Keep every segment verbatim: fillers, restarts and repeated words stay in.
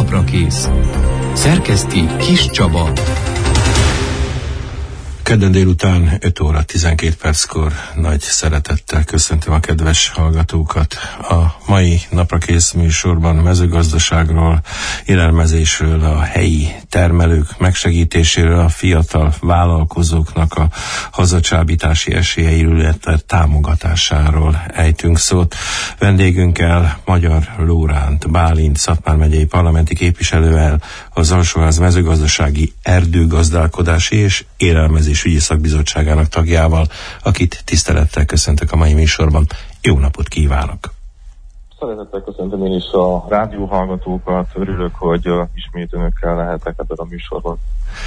Naprakész. Szerkeszti Kis Csaba. Kedden délután öt óra tizenkét perckor nagy szeretettel köszöntöm a kedves hallgatókat. A mai Naprakész műsorban mezőgazdaságról, élelmezésről, a helyi termelők megsegítéséről, a fiatal vállalkozóknak a hazacsábítási esélyeiről, illetve támogatásáról ejtünk szót. Vendégünkkel Magyar Lóránt Bálint, Szatmár megyei parlamenti képviselővel, az Alsóház mezőgazdasági, erdőgazdálkodási és élelmezés ügyi szakbizottságának tagjával, akit tisztelettel köszöntök a mai műsorban. Jó napot kívánok! Szeretettel köszöntöm én is a rádióhallgatókat, örülök, hogy uh, ismét önökkel lehetek ebben a műsorban.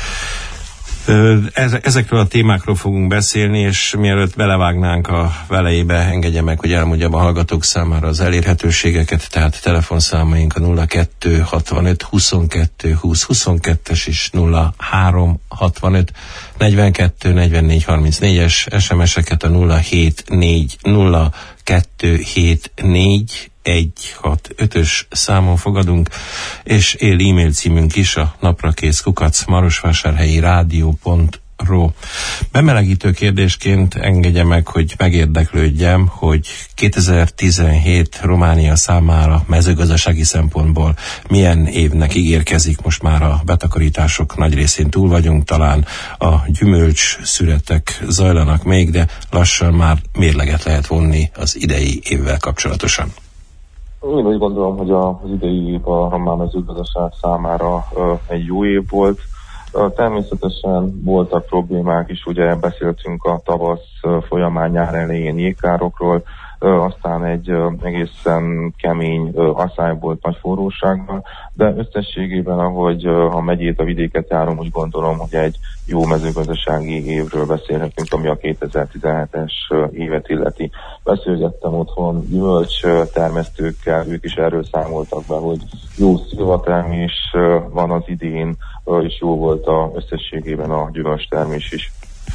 Ezekről a témákról fogunk beszélni, és mielőtt belevágnánk a velejébe, engedje meg, hogy elmondjam a hallgatók számára az elérhetőségeket, tehát telefonszámaink a nulla kettő hatvanöt huszonkettő húsz huszonkettes és nulla három hatvanöt negyvenkettő negyvennégy harmincnégyes, es em es-eket a nulla hét négy nulla kettő hét négy egy hat ötös számon fogadunk, és él e-mail címünk is a naprakész kukac marosvásárhelyi rádió pont ro. Bemelegítő kérdésként engedje meg, hogy megérdeklődjem, hogy kétezer-tizenhét Románia számára mezőgazdasági szempontból milyen évnek ígérkezik. Most már a betakarítások nagy részén túl vagyunk, talán a gyümölcs szüretek zajlanak még, de lassan már mérleget lehet vonni az idei évvel kapcsolatosan. Én úgy gondolom, hogy az idei év a román mezőgazdaság számára egy jó év volt. Természetesen voltak problémák is, ugye beszéltünk a tavasz folyamán, nyár elején jégkárokról, aztán egy egészen kemény asszály volt nagy forróságban, de összességében, ahogy a megyét, a vidéket járom, úgy gondolom, hogy egy jó mezőgazdasági évről beszélhetünk, ami a kétezer-tizenhetes évet illeti. Beszélgettem otthon gyümölcs termesztőkkel, ők is erről számoltak be, hogy jó szilvatermés van az idén, és jó volt a összességében a gyümölcs termés is.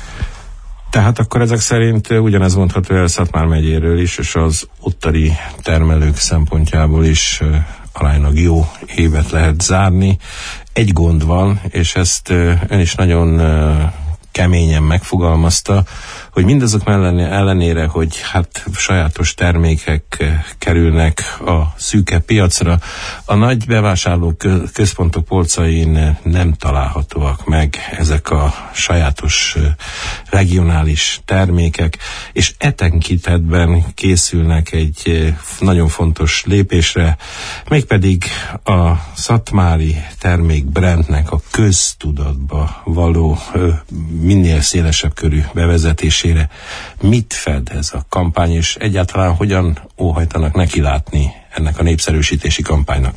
Tehát akkor ezek szerint ugyanez mondható el Szatmár megyéről is, és az ottani termelők szempontjából is aránylag jó évet lehet zárni. Egy gond van, és ezt ön is nagyon keményen megfogalmazta, hogy mindazok ellenére, hogy hát sajátos termékek kerülnek a szűke piacra, a nagy bevásárló központok polcain nem találhatóak meg ezek a sajátos regionális termékek, és e tekintetben készülnek egy nagyon fontos lépésre, mégpedig a szatmári termékbrandnek a köztudatba való minél szélesebb körű bevezetésére. Mit fed ez a kampány, és egyáltalán hogyan óhajtanak nekilátni ennek a népszerűsítési kampánynak?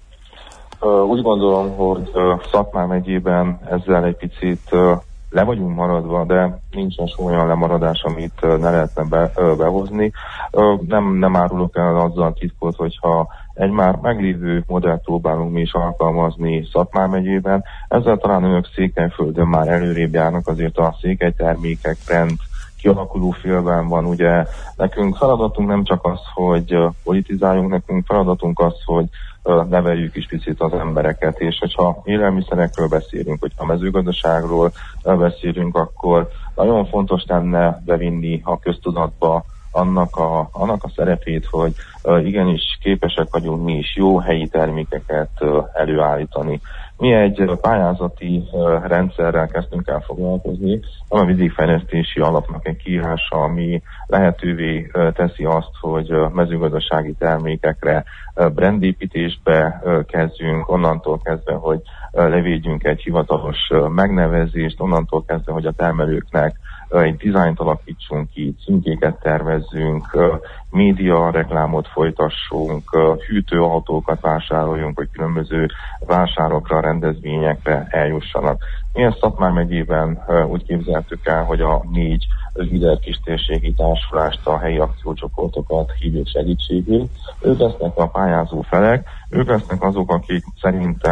Úgy gondolom, hogy Szatmár megyében ezzel egy picit le vagyunk maradva, de nincsen olyan lemaradás, amit ne lehetne be, behozni. Nem, nem árulok el azzal titkot, hogyha egy már meglévő modellt próbálunk mi is alkalmazni Szatmár megyében. Ezzel talán önök Székelyföldön már előrébb járnak, azért a székely termékek brand kialakuló félben van. Ugye nekünk feladatunk nem csak az, hogy politizáljunk, nekünk feladatunk az, hogy neveljük is picit az embereket, és hogyha élelmiszerekről beszélünk, hogyha mezőgazdaságról beszélünk, akkor nagyon fontos lenne bevinni a köztudatba annak a, annak a szerepét, hogy uh, igenis képesek vagyunk mi is jó helyi termékeket uh, előállítani. Mi egy uh, pályázati uh, rendszerrel kezdtünk el foglalkozni, a vidékfejlesztési alapnak egy kiírása, ami lehetővé uh, teszi azt, hogy uh, mezőgazdasági termékekre uh, brandépítésbe uh, kezdjünk, onnantól kezdve, hogy uh, levédjünk egy hivatalos uh, megnevezést, onnantól kezdve, hogy a termelőknek egy dizájnt alakítsunk ki, címkéket tervezzünk, média reklámot folytassunk, hűtőautókat vásároljunk, hogy különböző vásárokra, rendezvényekre eljussanak. Mi ezt Szatmár megyében úgy képzeltük el, hogy a négy líder kistérségi társulást, a helyi akciócsoportokat hívjuk segítségül. Ők lesznek a pályázó felek, ők lesznek azok, akik szerintem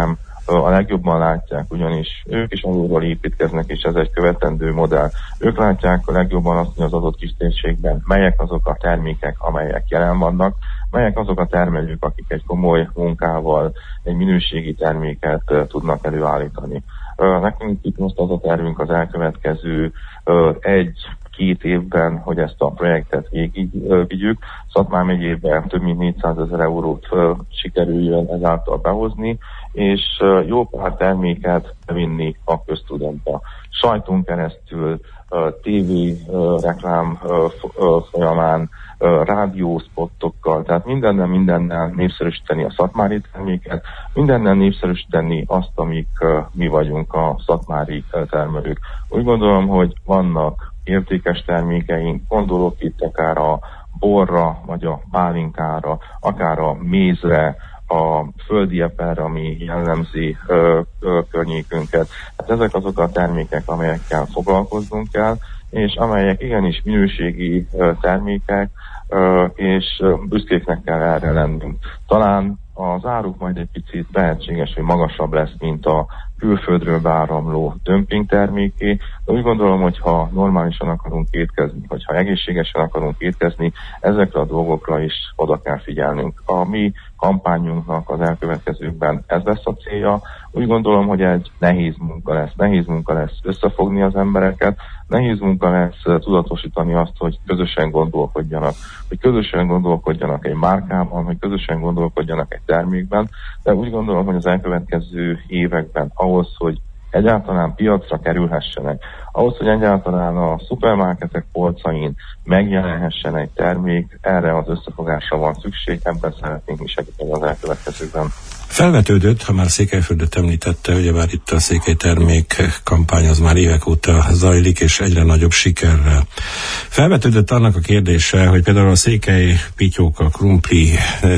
a legjobban látják, ugyanis ők is alulról építkeznek, és ez egy követendő modell. Ők látják a legjobban azt, hogy az adott kis térségben melyek azok a termékek, amelyek jelen vannak, melyek azok a termelők, akik egy komoly munkával egy minőségi terméket uh, tudnak előállítani. Uh, nekünk itt most az a tervünk az elkövetkező uh, egy-két évben, hogy ezt a projektet végig uh, vigyük. Szatmár megyében több mint négyszázezer eurót uh, sikerüljön ezáltal behozni, és uh, jó pár terméket vinni a köztudatba. Sajton keresztül, uh, tévé uh, reklám uh, uh, folyamán, Uh, rádiószpottokkal, tehát mindennel, mindennel népszerűsíteni a szatmári terméket, mindennel népszerűsíteni azt, amik uh, mi vagyunk a szatmári uh, termelők. Úgy gondolom, hogy vannak értékes termékeink, gondolok itt akár a borra, vagy a pálinkára, akár a mézre, a földi eperre, ami jellemzi ö, ö, környékünket. Hát ezek azok a termékek, amelyekkel foglalkoznunk kell, és amelyek igenis minőségi ö, termékek, ö, és ö, büszkéknek kell erre lennünk. Talán az áruk majd egy picit lehetséges, hogy magasabb lesz, mint a külföldről beáramló dömping terméké, de úgy gondolom, hogy ha normálisan akarunk étkezni, vagy ha egészségesen akarunk étkezni, ezekre a dolgokra is oda kell figyelnünk. A mi kampányunknak az elkövetkezőkben ez lesz a célja. Úgy gondolom, hogy egy nehéz munka lesz. Nehéz munka lesz összefogni az embereket, nehéz munka lesz tudatosítani azt, hogy közösen gondolkodjanak, hogy közösen gondolkodjanak egy márkában, hogy közösen gondolkodjanak egy termékben, de úgy gondolom, hogy az elkövetkező években ahhoz, hogy egyáltalán piacra kerülhessenek, ahhoz, hogy egyáltalán a szupermarketek polcain megjelenhessen egy termék, erre az összefogásra van szükség, ebben szeretnénk mi segíteni az elkövetkezőkben. Felvetődött, ha már Székelyföldet említette, ugyebár itt a Székely termék kampány az már évek óta zajlik, és egyre nagyobb sikerrel. Felvetődött annak a kérdése, hogy például a székely pityóka, krumpli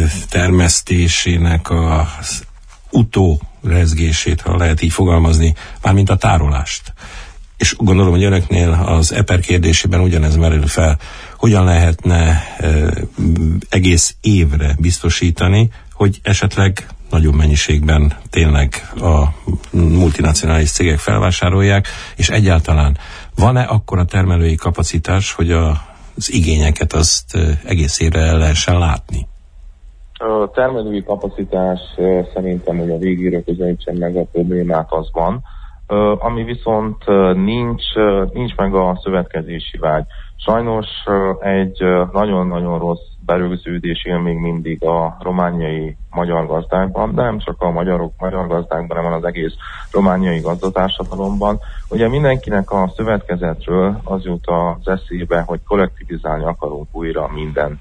termesztésének az utórezgését, ha lehet így fogalmazni, mármint a tárolást. És gondolom, hogy önöknél az eper kérdésében ugyanez merül fel, hogyan lehetne e, egész évre biztosítani, hogy esetleg nagyobb mennyiségben tényleg a multinacionális cégek felvásárolják, és egyáltalán van-e akkora termelői kapacitás, hogy a, az igényeket azt egész évre el lehessen látni? A termelői kapacitás szerintem, hogy a végére közelítsen meg a problémát, az van. Ami viszont nincs, nincs meg a szövetkezési vágy. Sajnos egy nagyon-nagyon rossz berögződés él még mindig a romániai magyar gazdákban, de nem csak a magyarok, magyar gazdákban, hanem az egész romániai gazdatársadalomban. Ugye mindenkinek a szövetkezetről az jut az eszébe, hogy kollektivizálni akarunk újra mindent.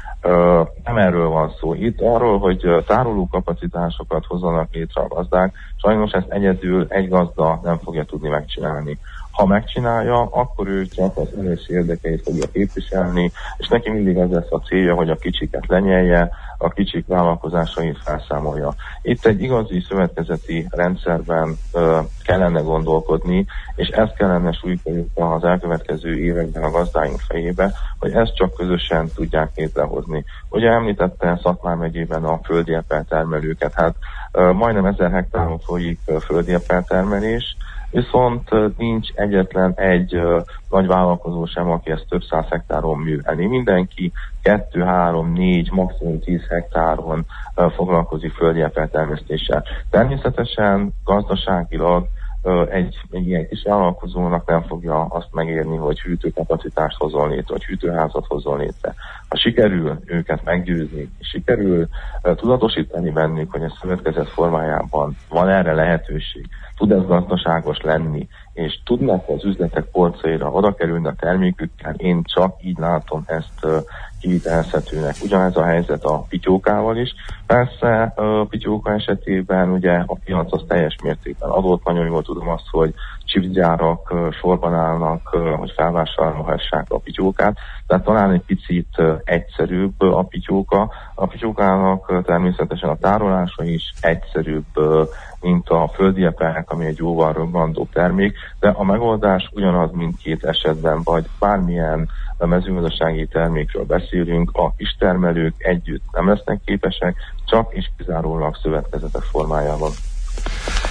Uh, nem erről van szó. Itt arról, hogy uh, tároló kapacitásokat hozzanak létre a gazdák, sajnos ezt egyedül egy gazda nem fogja tudni megcsinálni. Ha megcsinálja, akkor ő csak az önös érdekeit fogja képviselni, és neki mindig az lesz a célja, hogy a kicsiket lenyelje, a kicsik vállalkozásait felszámolja. Itt egy igazi szövetkezeti rendszerben uh, kellene gondolkodni, és ezt kellene súlykoljuk az elkövetkező években a gazdáink fejébe, hogy ezt csak közösen tudják létrehozni. Ugye említette Szatmár megyében a földi eper termelőket, hát uh, majdnem ezer hektáron folyik uh, földi eper termelés, viszont uh, nincs egyetlen egy uh, nagy vállalkozó sem, aki ezt több száz hektáron művelni. Mindenki kettő, három, négy, maximum tíz hektáron uh, foglalkozik földi eper termesztéssel. Természetesen gazdaságilag uh, egy, egy ilyen kis vállalkozónak nem fogja azt megérni, hogy hűtőkapacitást hozzon létre, vagy hűtőházat hozzon létre. Ha sikerül őket meggyőzni, és sikerül uh, tudatosítani bennük, hogy a szövetkezet formájában van erre lehetőség, tud ez gazdaságos lenni, és tudnak az üzletek polcaira oda kerülni a termékükkel, én csak így látom ezt uh, kivitelezhetőnek. Ugyanez a helyzet a pityókával is. Persze a pityóka esetében ugye a piac az teljes mértékben adott, nagyon jól tudom azt, hogy chipsgyárak uh, sorban állnak, uh, hogy felvásárolhassák a pityókát, tehát talán egy picit uh, egyszerűbb a pityóka. A pityókának uh, természetesen a tárolása is egyszerűbb, uh, mint a földi epernek, ami egy jóval robbantó termék, de a megoldás ugyanaz mindkét esetben, vagy bármilyen mezőgazdasági termékről beszélünk, a kistermelők együtt nem lesznek képesek, csak és kizárólag szövetkezetek formájában.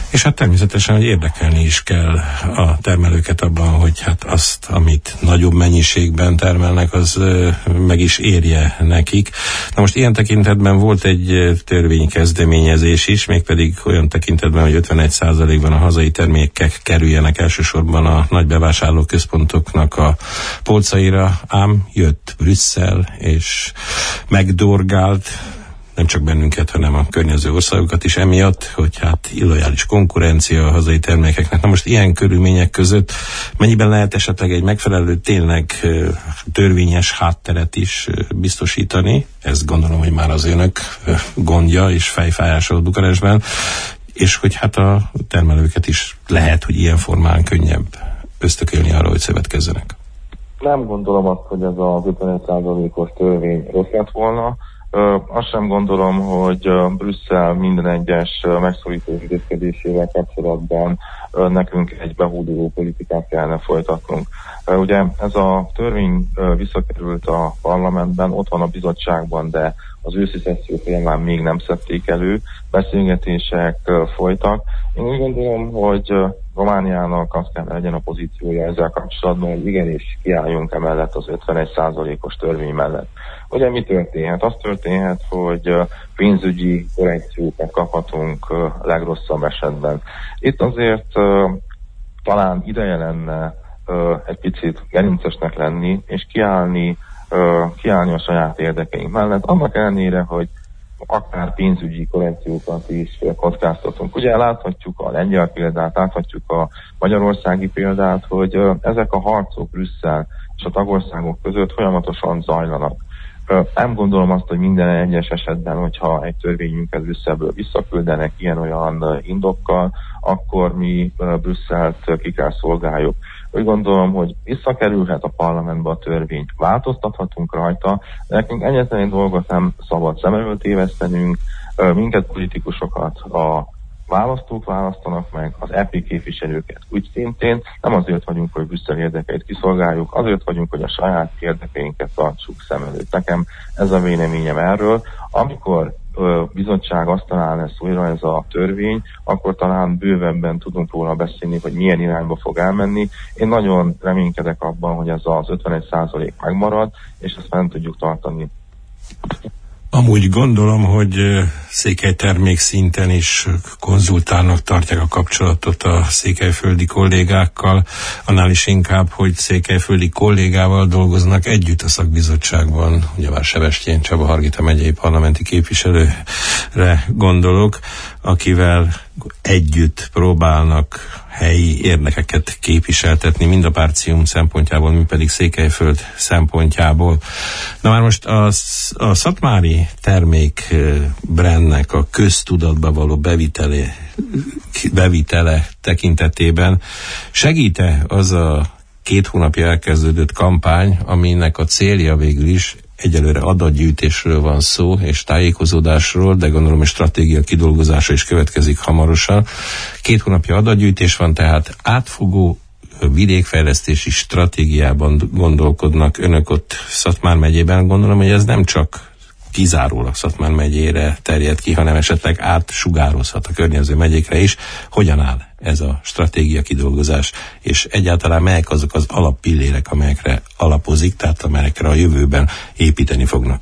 És hát természetesen, hogy érdekelni is kell a termelőket abban, hogy hát azt, amit nagyobb mennyiségben termelnek, az meg is érje nekik. Na most ilyen tekintetben volt egy törvénykezdeményezés is, mégpedig olyan tekintetben, hogy ötvenegy százalékban a hazai termékek kerüljenek elsősorban a nagy bevásárlóközpontoknak a polcaira, ám jött Brüsszel, és megdorgált nem csak bennünket, hanem a környező országokat is emiatt, hogy hát illojális konkurencia a hazai termékeknek. Na most ilyen körülmények között mennyiben lehet esetleg egy megfelelő, tényleg törvényes hátteret is biztosítani? Ezt gondolom, hogy már az önök gondja és fejfájása a Bukarestben, és hogy hát a termelőket is lehet, hogy ilyen formán könnyebb ösztökélni arra, hogy szövetkezzenek. Nem gondolom azt, hogy ez az ötvenegy százalékos törvény rossz lett volna. Ö, azt sem gondolom, hogy ö, Brüsszel minden egyes ö, megszorító intézkedésével kapcsolatban ö, nekünk egy behódoló politikát kellene folytatnunk. Ö, ugye ez a törvény ö, visszakerült a parlamentben, ott van a bizottságban, de az őszi szesszió folyamán még nem szedték elő, beszélgetések ö, folytak. Én úgy gondolom, hogy ö, Romániának azt kell legyen a pozíciója ezzel kapcsolatban, hogy igenis kiálljunk emellett az ötvenegy százalékos törvény mellett. Ugye mi történhet? Az történhet, hogy pénzügyi korrekciókat kaphatunk legrosszabb esetben. Itt azért talán ideje lenne egy picit gerincesnek lenni, és kiállni, kiállni a saját érdekeink mellett, annak ellenére, hogy akár pénzügyi korrekciókat is kockáztatunk. Ugye láthatjuk a lengyel példát, láthatjuk a magyarországi példát, hogy ezek a harcok Brüsszel és a tagországok között folyamatosan zajlanak. Nem gondolom azt, hogy minden egyes esetben, hogyha egy törvényünket Brüsszelből visszaküldenek ilyen-olyan indokkal, akkor mi Brüsszelt ki kell szolgáljuk. Úgy gondolom, hogy visszakerülhet a parlamentbe a törvény, változtathatunk rajta, de nekünk egyetlen egy dolgot nem szabad szem előtt tévesztenünk, minket politikusokat a választók választanak meg, az é pé képviselőket úgy szintén, nem azért vagyunk, hogy Brüsszel érdekeit kiszolgáljuk, azért vagyunk, hogy a saját érdekeinket tartsuk szem előtt. Nekem ez a véleményem erről. Amikor ö, bizottság asztalán lesz újra ez a törvény, akkor talán bővebben tudunk róla beszélni, hogy milyen irányba fog elmenni. Én nagyon reménykedek abban, hogy ez az ötvenegy százalék megmarad, és ezt fent tudjuk tartani. Amúgy gondolom, hogy székelytermék szinten is konzultálnak, tartják a kapcsolatot a székelyföldi kollégákkal, annál is inkább, hogy székelyföldi kollégával dolgoznak együtt a szakbizottságban, ugyebár Sebestyén Csaba Hargita megyei parlamenti képviselőre gondolok, akivel együtt próbálnak helyi érdekeket képviseltetni, mind a Párcium szempontjából, mind pedig Székelyföld szempontjából. Na már most a, a szatmári termék brandnek a köztudatba való bevitele, bevitele tekintetében segít-e az a két hónapja elkezdődött kampány, aminek a célja végül is egyelőre adatgyűjtésről van szó, és tájékozódásról, de gondolom, hogy stratégia kidolgozása is következik hamarosan. Két hónapja adatgyűjtés van, tehát átfogó vidékfejlesztési stratégiában gondolkodnak önök ott Szatmár megyében. Gondolom, hogy ez nem csak kizárólag Szatmár megyére terjed ki, hanem esetleg átsugározhat a környező megyékre is. Hogyan áll ez a stratégia kidolgozás, és egyáltalán melyek azok az alappillérek, amelyekre alapozik, tehát amelyekre a jövőben építeni fognak?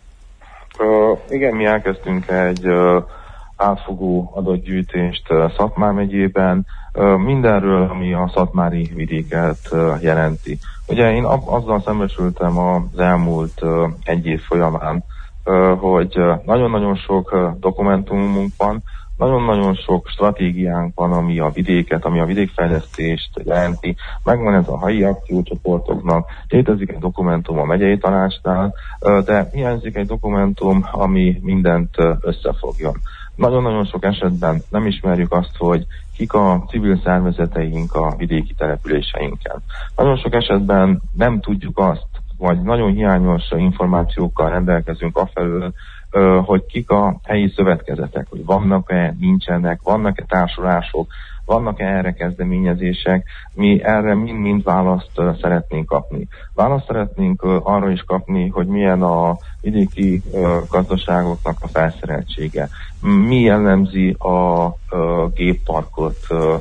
Uh, igen, mi elkezdtünk egy uh, átfogó adatgyűjtést uh, Szatmár megyében, uh, mindenről, ami a szatmári vidéket uh, jelenti. Ugye én ab- azzal szembesültem az elmúlt uh, egy év folyamán, uh, hogy uh, nagyon-nagyon sok uh, dokumentumunk van, nagyon-nagyon sok stratégiánk van, ami a vidéket, ami a vidékfejlesztést jelenti. Megvan ez a helyi akciócsoportoknak, létezik egy dokumentum a megyei tanácsnál, de hiányzik egy dokumentum, ami mindent összefogjon. Nagyon-nagyon sok esetben nem ismerjük azt, hogy kik a civil szervezeteink a vidéki településeinken. Nagyon sok esetben nem tudjuk azt, vagy nagyon hiányos információkkal rendelkezünk afelől, hogy kik a helyi szövetkezetek, hogy vannak-e, nincsenek, vannak-e társulások, vannak-e erre kezdeményezések, mi erre mind-mind választ szeretnénk kapni. Választ szeretnénk arra is kapni, hogy milyen a vidéki gazdaságoknak a felszereltsége, mi jellemzi a gépparkot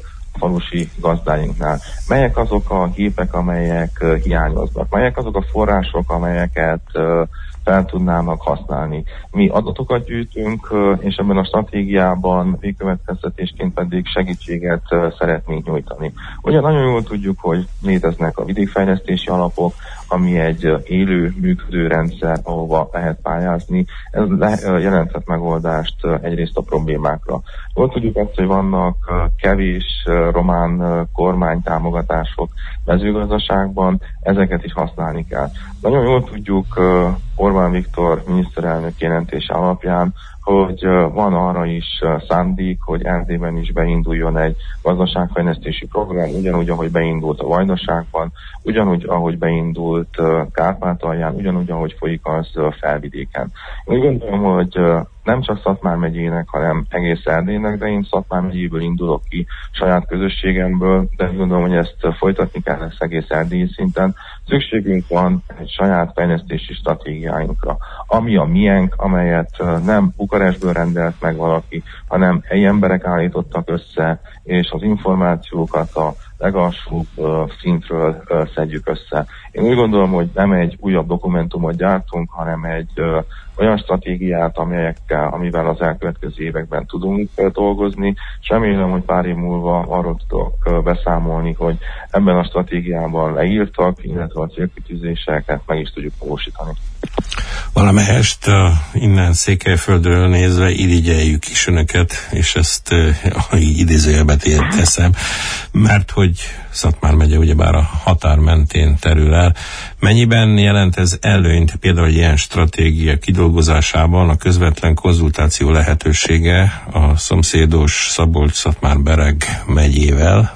falusi gazdáinknál, melyek azok a gépek, amelyek hiányoznak, melyek azok a források, amelyeket fel tudnának használni. Mi adatokat gyűjtünk, és ebben a stratégiában végkövetkeztetésként pedig segítséget szeretnénk nyújtani. Ugye nagyon jól tudjuk, hogy léteznek a vidékfejlesztési alapok, ami egy élő, működő rendszer, ahova lehet pályázni. Ez jelenthet megoldást egyrészt a problémákra. Jól tudjuk azt, hogy vannak kevés román kormánytámogatások mezőgazdaságban, ezeket is használni kell. Nagyon jól tudjuk Orbán Viktor miniszterelnök jelentése alapján, hogy van arra is szándék, hogy Erdélyben is beinduljon egy gazdaságfejlesztési program, ugyanúgy, ahogy beindult a Vajdaságban, ugyanúgy, ahogy beindult Kárpátalján, ugyanúgy, ahogy folyik az Felvidéken. Én úgy gondolom, hogy nem csak Szatmár megyének, hanem egész Erdélynek, de én Szatmár megyéből indulok ki saját közösségemből, de úgy gondolom, hogy ezt folytatni kell lesz egész erdélyi szinten. Szükségünk van egy saját fejlesztési stratégiáinkra, ami a miénk, amelyet nem Bukarestből rendelt meg valaki, hanem helyi emberek állítottak össze, és az információkat a legalsóbb uh, szintről uh, szedjük össze. Én úgy gondolom, hogy nem egy újabb dokumentumot gyártunk, hanem egy uh, olyan stratégiát, amelyekkel, amivel az elkövetkező években tudunk uh, dolgozni, és remélem, hogy pár év múlva arról tudok uh, beszámolni, hogy ebben a stratégiában leírtak, illetve a célkitűzéseket meg is tudjuk valósítani. Valamelyest uh, innen Székelyföldről nézve irigyeljük is önöket, és ezt uh, idézőjelbe teszem, mert hogy Szatmár megye ugyebár a határ mentén terül el. Mennyiben jelent ez előnyt például ilyen stratégia kidolgozásában a közvetlen konzultáció lehetősége a szomszédos Szabolcs-Szatmár-Bereg megyével,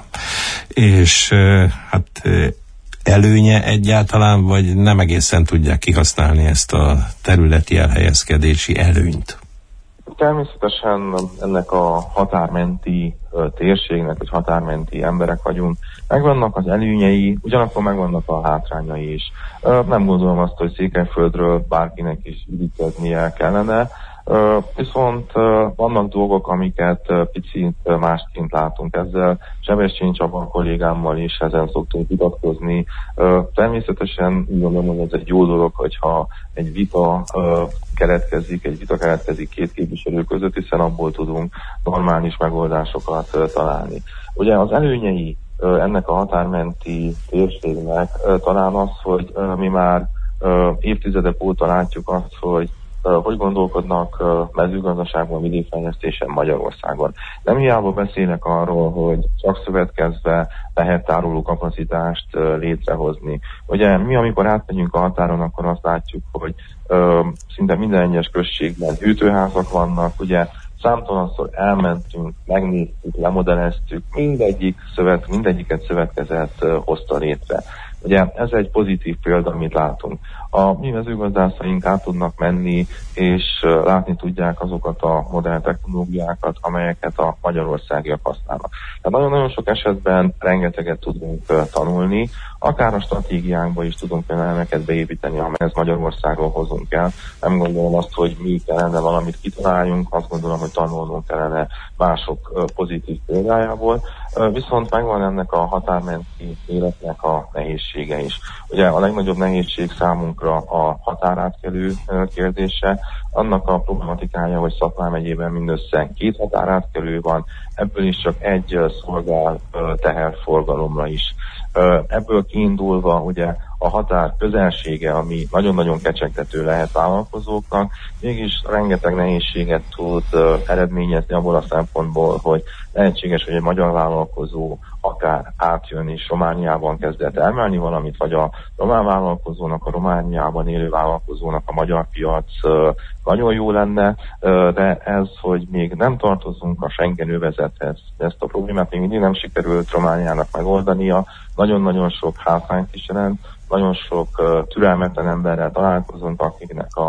és uh, hát uh, előnye egyáltalán, vagy nem egészen tudják kihasználni ezt a területi elhelyezkedési előnyt? Természetesen ennek a határmenti térségnek, vagy határmenti emberek vagyunk, megvannak az előnyei, ugyanakkor megvannak a hátrányai is. Nem gondolom azt, hogy Székelyföldről bárkinek is üdítkeznie kellene, Uh, viszont uh, vannak dolgok, amiket uh, picit uh, másként látunk ezzel. Sebestyén Csaba kollégámmal is ezen szoktunk vitatkozni. Uh, természetesen úgy gondolom, hogy ez egy jó dolog, hogyha egy vita uh, keletkezik, egy vita keletkezik két képviselő között, hiszen abból tudunk normális megoldásokat uh, találni. Ugye az előnyei uh, ennek a határmenti térségnek uh, talán az, hogy uh, mi már uh, évtizedek óta látjuk azt, hogy Uh, hogy gondolkodnak uh, mezőgazdaságban, vidékfejlesztésen Magyarországon. Nem hiába beszélnek arról, hogy csak szövetkezve lehet tároló kapacitást uh, létrehozni. Ugye mi, amikor átmegyünk a határon, akkor azt látjuk, hogy uh, szinte minden egyes községben hűtőházak vannak, ugye számtalanszor elmentünk, megnéztük, lemodeleztük, mindegyik szövet, mindegyiket szövetkezet uh, hozta létre. Ugye ez egy pozitív példa, amit látunk. A mi mezőgazdászaink át tudnak menni, és látni tudják azokat a modern technológiákat, amelyeket a magyarországiak használnak. Tehát nagyon-nagyon sok esetben rengeteget tudunk tanulni, akár a stratégiánkba is tudunk elemeket beépíteni, amelyhez Magyarországon hozunk el. Nem gondolom azt, hogy mi kellene valamit kitaláljunk, azt gondolom, hogy tanulnunk kellene mások pozitív példájából. Viszont megvan ennek a határmenti életnek a nehézsége is. Ugye a legnagyobb nehézség számunkra a határátkelő kérdése, annak a problematikája, hogy Szatmár megyében mindössze két határátkelő van, ebből is csak egy szolgál teherforgalomra is. Ebből kiindulva ugye a határ közelsége, ami nagyon-nagyon kecsegtető lehet vállalkozóknak, mégis rengeteg nehézséget tud eredményezni abból a szempontból, hogy lehetséges, hogy egy magyar vállalkozó akár átjön és Romániában kezdett termelni valamit, vagy a román vállalkozónak, a Romániában élő vállalkozónak a magyar piac nagyon jó lenne, de ez, hogy még nem tartozunk a Schengen övezethez, ezt a problémát még mindig nem sikerült Romániának megoldania, nagyon-nagyon sok hátrányt is jelent, nagyon sok uh, türelmetlen emberrel találkozunk, akiknek a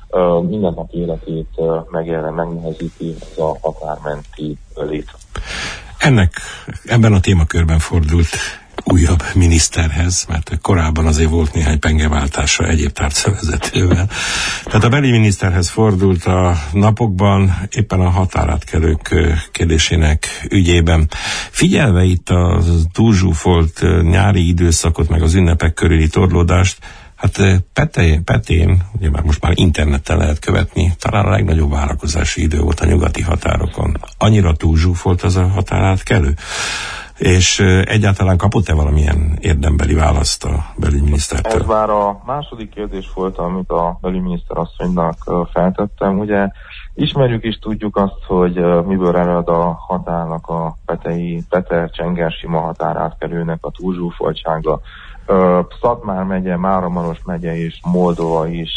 mindennapi életét megjelent, megnehezíti ez a határmenti lét. Ennek, ebben a témakörben fordult újabb miniszterhez, mert korábban azért volt néhány pengeváltása egyéb tárcavezetővel. Tehát a belügyminiszterhez fordult a napokban éppen a határátkelők kérdésének ügyében. Figyelve itt a túlzsúfolt nyári időszakot, meg az ünnepek körüli torlódást, hát Petén, Petén, ugye már most már interneten lehet követni, talán a legnagyobb várakozási idő volt a nyugati határokon. Annyira túlzsúfolt az a határátkelő? És egyáltalán kapott-e valamilyen érdembeli választ a belügyminisztertől? Ez már a második kérdés volt, amit a belügyminiszter asszonynak feltettem. Ugye ismerjük és tudjuk azt, hogy miből ered a határnak a petei, Peter-Csenger-Sima határátkelőnek a túlzsúfoltsága. Szatmár megye, Máramaros megye és Moldova is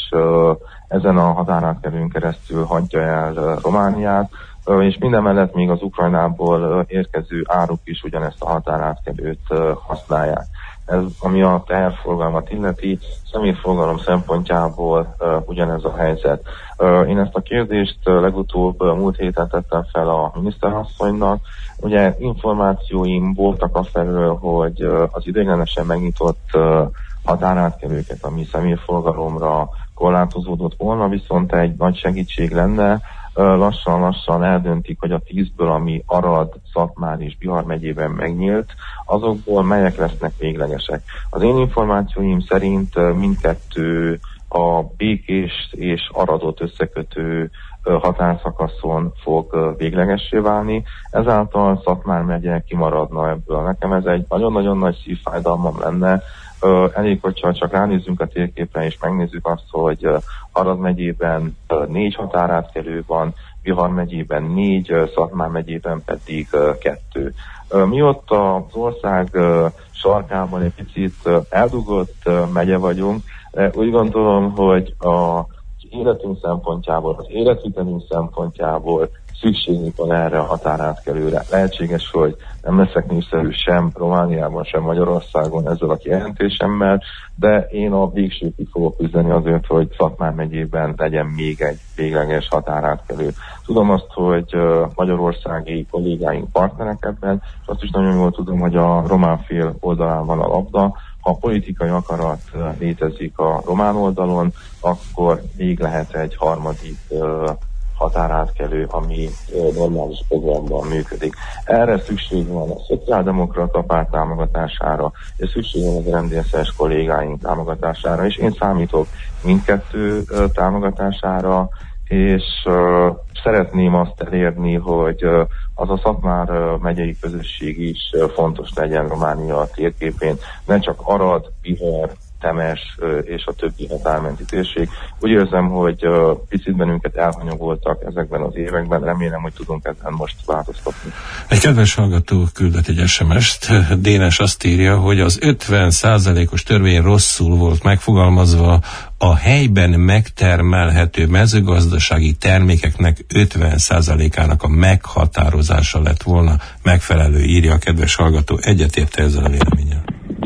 ezen a határátkelőn keresztül hagyja el Romániát, és minden mellett még az Ukrajnából érkező áruk is ugyanezt a határátkelőt használják. Ez, ami a teherforgalmat illeti, személyforgalom szempontjából ugyanez a helyzet. Én ezt a kérdést legutóbb múlt héten tettem fel a miniszterasszonynak. Ugye információim voltak afelől, hogy az ideiglenesen megnyitott határátkelőket, ami személyforgalomra korlátozódott volna, viszont egy nagy segítség lenne. Lassan-lassan eldöntik, hogy a tízből, ami Arad, Szatmár és Bihar megyében megnyílt, azokból melyek lesznek véglegesek. Az én információim szerint mindkettő a Békés és Aradot összekötő határszakaszon fog véglegessé válni, ezáltal Szatmár megye kimaradna ebből. Nekem ez egy nagyon-nagyon nagy szívfájdalmam lenne. Elég, hogyha csak ránézzünk a térképre és megnézzük azt, hogy Arad megyében négy határátkelő van, Bihar megyében négy, Szatmár megyében pedig kettő. Mi ott az ország sarkában egy picit eldugott megye vagyunk, de úgy gondolom, hogy az életünk szempontjából, az életvitelünk szempontjából szükségünk van erre a határátkelőre. Lehetséges, hogy nem leszek népszerű sem Romániában, sem Magyarországon ezzel a kijelentésemmel, de én a végsőkig fogok küzdeni azért, hogy Szatmár megyében legyen még egy végleges határátkelő. Tudom azt, hogy magyarországi kollégáink partnerek ebben, és azt is nagyon jól tudom, hogy a román fél oldalán van a labda. Ha politikai akarat létezik a román oldalon, akkor még lehet egy harmadik határátkelő, ami normális programban működik. Erre szükség van a szociáldemokrata párt támogatására, és szükség van az er em dé es-es kollégáink támogatására, és én számítok mindkettő támogatására, és uh, szeretném azt elérni, hogy uh, az a Szatmár uh, megyei közösség is uh, fontos legyen Románia térképén, ne csak Arad, Bihar, Temes és a többi határmenti térség. Úgy érzem, hogy picit bennünket elhanyagoltak ezekben az években, remélem, hogy tudunk ezen most változtatni. Egy kedves hallgató küldött egy es em est, Dénes azt írja, hogy az ötven százalékos törvény rosszul volt megfogalmazva, a helyben megtermelhető mezőgazdasági termékeknek ötven százalékának a meghatározása lett volna megfelelő, írja a kedves hallgató. Egyetérte ezzel a véleménnyel?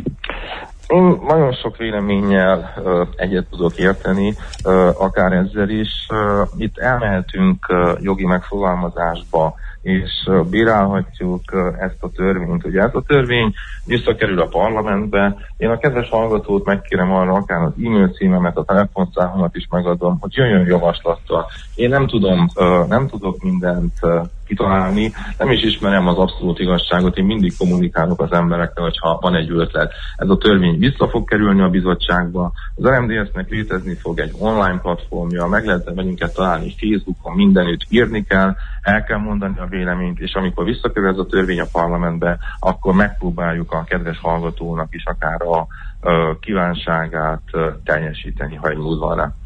Én nagyon sok véleménnyel uh, egyet tudok érteni, uh, akár ezzel is. Uh, itt elmehetünk uh, jogi megfogalmazásba, és uh, bírálhatjuk uh, ezt a törvényt. Ugye ez a törvény visszakerül a parlamentbe. Én a kedves hallgatót megkérem arra, akár az e-mail címemet, a telefonszámomat is megadom, hogy jöjjön javaslattal. Én nem tudom, uh, nem tudok mindent uh, kitalálni, nem is ismerem az abszolút igazságot, én mindig kommunikálok az emberekkel, hogyha van egy ötlet. Ez a törvény vissza fog kerülni a bizottságba, az er em dé es-nek létezni fog egy online platformja, meg lehet bennünket találni Facebookon, mindenütt írni kell, el kell mondani a véleményt, és amikor visszakerül ez a törvény a parlamentbe, akkor megpróbáljuk a kedves hallgatónak is akár a uh, kívánságát uh, teljesíteni, ha egy múlt van rá.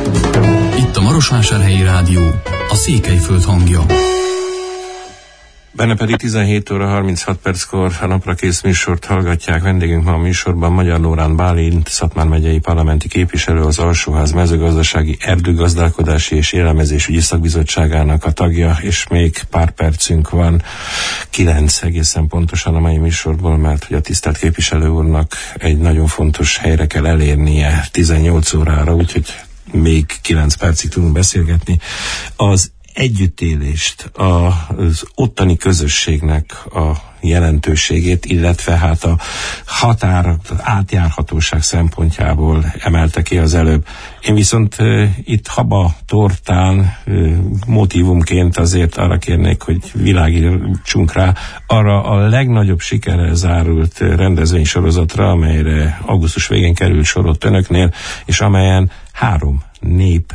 Itt a Marosvásárhelyi Rádió, a Székelyföld hangja. Benne pedig tizenhét óra harminchat perckor a Napra Kész műsort hallgatják. Vendégünk ma a műsorban Magyar Lórán Bálint, Szatmár megyei parlamenti képviselő, az Alsóház mezőgazdasági, erdőgazdálkodási és élelmezésügyi szakbizottságának a tagja, és még pár percünk van, kilenc egészen pontosan a mai műsorból, mert hogy a tisztelt képviselő úrnak egy nagyon fontos helyre kell elérnie tizennyolc órára, úgyhogy még kilenc percig tudunk beszélgetni. Az együttélést, az ottani közösségnek a jelentőségét, illetve hát a határ, átjárhatóság szempontjából emelte ki az előbb. Én viszont e, itt haba tortán e, motívumként azért arra kérnék, hogy világítsunk rá arra a legnagyobb sikerrel zárult rendezvénysorozatra, amelyre augusztus végén került sor ott önöknél, és amelyen három nép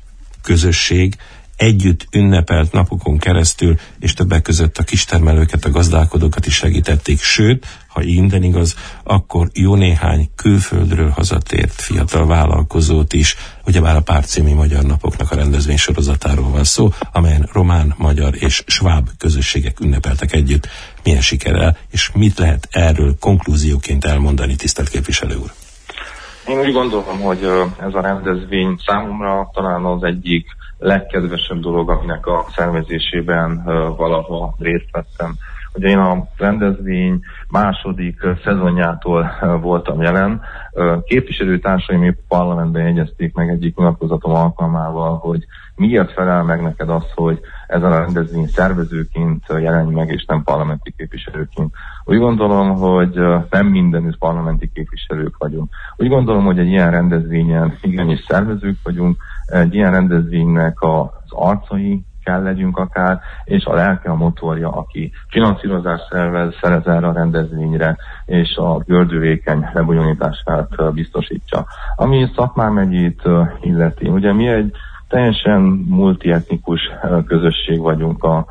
közösség együtt ünnepelt napokon keresztül, és többek között a kistermelőket, a gazdálkodókat is segítették. Sőt, ha minden igaz, akkor jó néhány külföldről hazatért fiatal vállalkozót is, ugyebár a Pár című Magyar Napoknak a rendezvénysorozatáról van szó, amelyen román, magyar és sváb közösségek ünnepeltek együtt. Milyen sikerrel, és mit lehet erről konklúzióként elmondani, tisztelt képviselő úr? Én úgy gondolom, hogy ez a rendezvény számomra talán az egyik legkedvesebb dolog, aminek a szervezésében uh, valaha részt vettem. Ugye én a rendezvény második uh, szezonjától uh, voltam jelen. Uh, képviselőtársaim épp parlamentben jegyezték meg egyik nyilatkozatom alkalmával, hogy miért felel meg neked az, hogy ezen a rendezvény szervezőként jelenj meg, és nem parlamenti képviselőként. Úgy gondolom, hogy nem mindenütt parlamenti képviselők vagyunk. Úgy gondolom, hogy egy ilyen rendezvényen igenis szervezők vagyunk, egy ilyen rendezvénynek az arcai kell legyünk akár, és a lelke, a motorja, aki finanszírozást szervez, szerez erre a rendezvényre, és a gördülékeny lebonyolítását biztosítja. Ami Szatmár megyét illeti, ugye mi egy teljesen multietnikus közösség vagyunk. A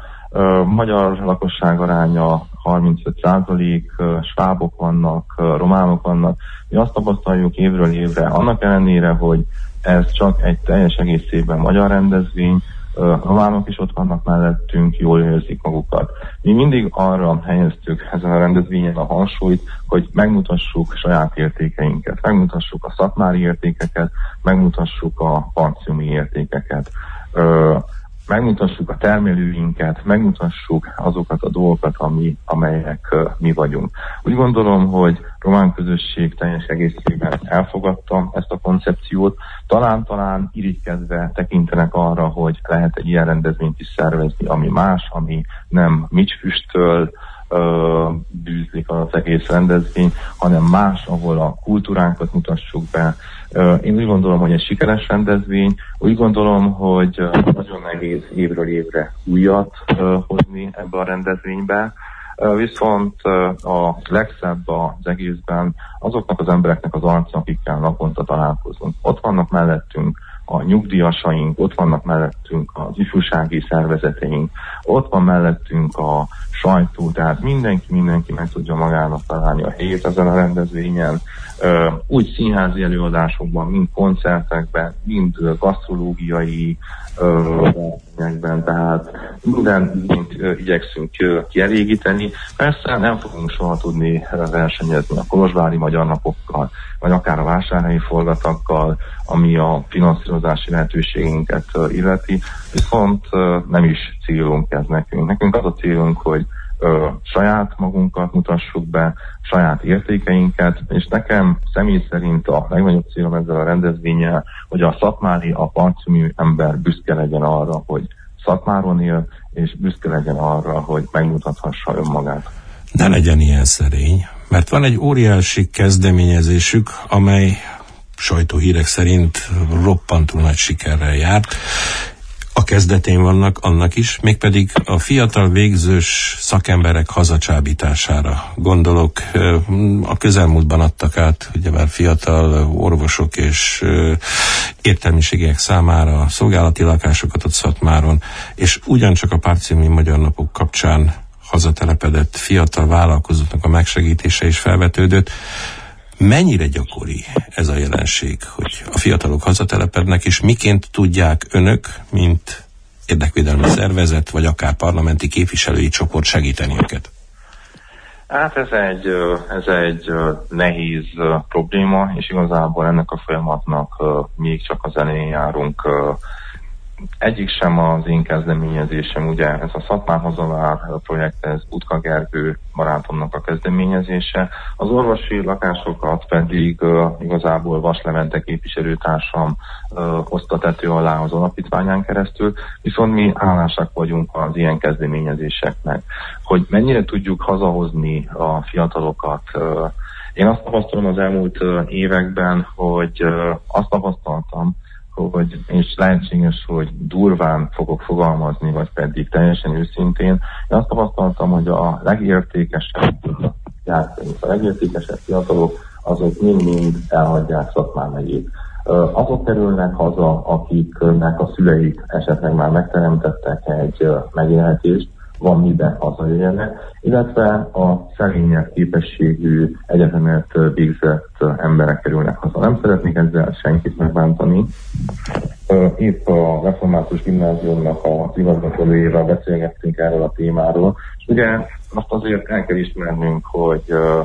magyar lakosság aránya harmincöt százalék, svábok vannak, románok vannak. Mi azt tapasztaljuk évről évre, annak ellenére, hogy ez csak egy teljes egészében magyar rendezvény, románok is ott vannak mellettünk, jól érzik magukat. Mi mindig arra helyeztük ezen a rendezvényen a hangsúlyt, hogy megmutassuk saját értékeinket, megmutassuk a szatmári értékeket, megmutassuk a parciumi értékeket, megmutassuk a termelőinket, megmutassuk azokat a dolgokat, ami, amelyek mi vagyunk. Úgy gondolom, hogy román közösség teljes egészében elfogadta ezt a koncepciót, talán-talán irigykedve tekintenek arra, hogy lehet egy ilyen rendezvényt is szervezni, ami más, ami nem micsfüsttől bűzlik az egész rendezvény, hanem más, ahol a kultúránkat mutassuk be. Én úgy gondolom, hogy egy sikeres rendezvény, úgy gondolom, hogy nagyon nehéz évről évre újat hozni ebbe a rendezvénybe, viszont a legszebb az egészben azoknak az embereknek az arca, akikkel naponta találkozunk. Ott vannak mellettünk a nyugdíjasaink, ott vannak mellettünk az ifjúsági szervezeteink, ott van mellettünk a sajtó, tehát mindenki, mindenki meg tudja magának találni a helyét ezen a rendezvényen, úgy színházi előadásokban, mind koncertekben, mind gasztrológiai versenyekben, tehát minden igényt igyekszünk kielégíteni. Persze nem fogunk soha tudni versenyezni a kolozsvári Magyar Napokkal, vagy akár a vásárhelyi forgatakkal, ami a finanszírozási lehetőségünket illeti, viszont nem is célunk ez nekünk. Nekünk az a célunk, hogy ö, saját magunkat mutassuk be, saját értékeinket, és nekem személy szerint a legnagyobb célom ezzel a rendezvénnyel, hogy a szatmári, a parciumi ember büszke legyen arra, hogy Szatmáron él, és büszke legyen arra, hogy megmutathassa önmagát. Ne legyen ilyen szerény, mert van egy óriási kezdeményezésük, amely sajtóhírek szerint roppantul nagy sikerrel járt. A kezdetén vannak annak is, mégpedig a fiatal végzős szakemberek hazacsábítására gondolok. A közelmúltban adtak át ugyebár fiatal orvosok és értelmiségiek számára szolgálati lakásokat ott Szatmáron, és ugyancsak a Pár című Magyar Napok kapcsán hazatelepedett fiatal vállalkozóknak a megsegítése is felvetődött. Mennyire gyakori ez a jelenség, hogy a fiatalok hazatelepednek, és miként tudják önök, mint érdekvédelmi szervezet, vagy akár parlamenti képviselői csoport segíteni őket? Hát ez egy, ez egy nehéz probléma, és igazából ennek a folyamatnak még csak az elején járunk. Egyik sem az én kezdeményezésem, ugye ez a Szatmár-Hazavár projekt, ez Utka Gergő barátomnak a kezdeményezése. Az orvosi lakásokat pedig uh, igazából Vas Levente képviselőtársam uh, hozta tető alá az alapítványán keresztül, viszont mi hálásak vagyunk az ilyen kezdeményezéseknek. Hogy mennyire tudjuk hazahozni a fiatalokat. Uh, én azt tapasztalom az elmúlt uh, években, hogy uh, azt tapasztaltam, hogy, és lehetséges, hogy durván fogok fogalmazni, vagy pedig teljesen őszintén. Én azt tapasztaltam, hogy a legértékesebb gyártók, a legértékesebb fiatalok, azok mind-mind elhagyják Szatmár megyét. Azok kerülnek haza, akiknek a szüleik esetleg már megteremtettek egy megélhetést, van miben hazajöjjenek, illetve a szerényebb képességű egyetemet végzett emberek kerülnek haza. Nem szeretnék ezzel senkit megbántani. Épp a Református Gimnáziumnak az igazgatójével beszélgettünk erről a témáról, és ugye azt azért el kell ismernünk, hogy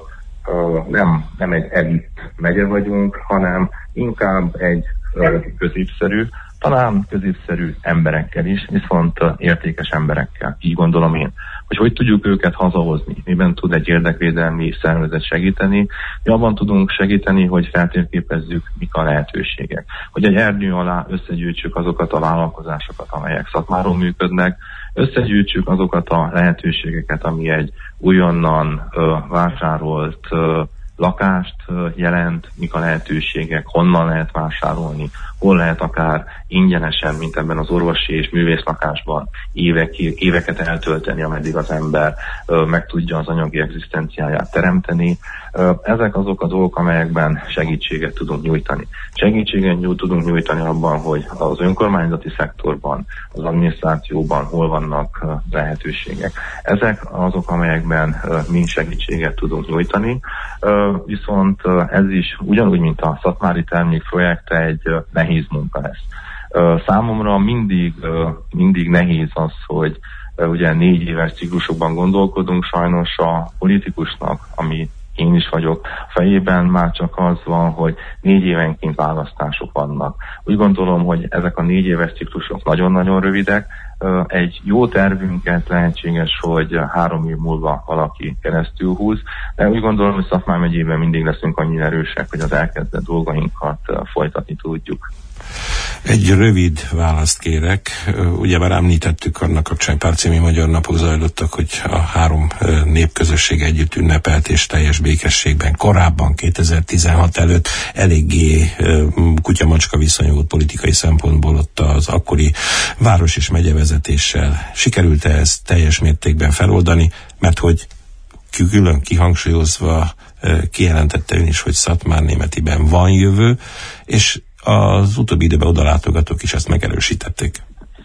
nem, nem egy elit megye vagyunk, hanem inkább egy középszerű, talán középszerű emberekkel is, viszont értékes emberekkel, így gondolom én. Hogy hogy tudjuk őket hazahozni, miben tud egy érdekvédelmi szervezet segíteni, mi abban tudunk segíteni, hogy feltérképezzük, mik a lehetőségek. Hogy egy erdő alá összegyűjtsük azokat a vállalkozásokat, amelyek Szatmáron működnek, összegyűjtsük azokat a lehetőségeket, ami egy újonnan ö, vásárolt ö, lakást jelent, mik a lehetőségek, honnan lehet vásárolni, hol lehet akár ingyenesen, mint ebben az orvosi és művészlakásban évek, éveket eltölteni, ameddig az ember ö, meg tudja az anyagi egzisztenciáját teremteni. Ö, ezek azok a dolgok, amelyekben segítséget tudunk nyújtani. Segítséget nyújt, tudunk nyújtani abban, hogy az önkormányzati szektorban, az adminisztrációban hol vannak ö, lehetőségek. Ezek azok, amelyekben ö, mi segítséget tudunk nyújtani. Ö, viszont ö, ez is ugyanúgy, mint a Szatmári Termékprojekt, egy ö, nehéz munka lesz. Számomra mindig, mindig nehéz az, hogy ugye négy éves ciklusokban gondolkodunk, sajnos a politikusnak, ami én is vagyok, fejében már csak az van, hogy négy évenként választások vannak. Úgy gondolom, hogy ezek a négy éves ciklusok nagyon-nagyon rövidek. Egy jó tervünket lehetséges, hogy három év múlva valaki keresztül húz, de úgy gondolom, hogy Szatmár megyében mindig leszünk annyira erősek, hogy az elkezdett dolgainkat folytatni tudjuk. Egy rövid választ kérek. Ugye már említettük, annak kapcsán pár című magyar napok zajlottak, hogy a három népközösség együtt ünnepelt és teljes békességben korábban, kétezer-tizenhat előtt eléggé kutyamacska viszony volt politikai szempontból ott az akkori város és megyevezetéssel. Sikerült-e ezt teljes mértékben feloldani, mert hogy külön kihangsúlyozva kijelentette ön is, hogy Szatmárnémetiben van jövő, és az utóbbi időben odalátogatók is ezt megerősítették.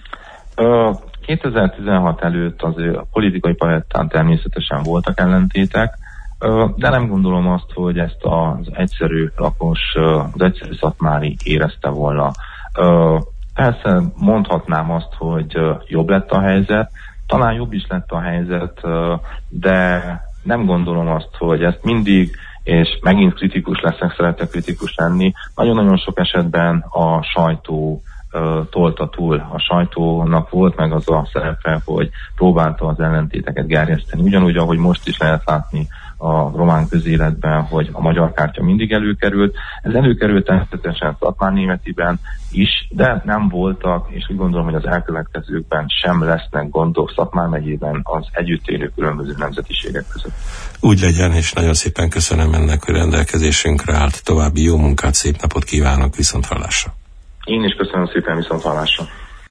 kétezer-tizenhat előtt azért a politikai palettán természetesen voltak ellentétek, de nem gondolom azt, hogy ezt az egyszerű lakos, az egyszerű szatmári érezte volna. Persze mondhatnám azt, hogy jobb lett a helyzet, talán jobb is lett a helyzet, de nem gondolom azt, hogy ezt mindig, és megint kritikus leszek, szeretek kritikus lenni. Nagyon-nagyon sok esetben a sajtó uh, tolta túl. A sajtónak volt meg az a szerepe, hogy próbálta az ellentéteket gerjeszteni. Ugyanúgy, ahogy most is lehet látni a román közéletben, hogy a magyar kártya mindig előkerült. Ez előkerült természetesen Szatmárnémetiben is, de nem voltak, és úgy gondolom, hogy az elkövetkezőkben sem lesznek gondok Szatmár megyében az együtt élő különböző nemzetiségek között. Úgy legyen, és nagyon szépen köszönöm ennek, hogy rendelkezésünkre állt. További jó munkát, szép napot kívánok, viszonthallásra. Én is köszönöm szépen, viszonthallásra.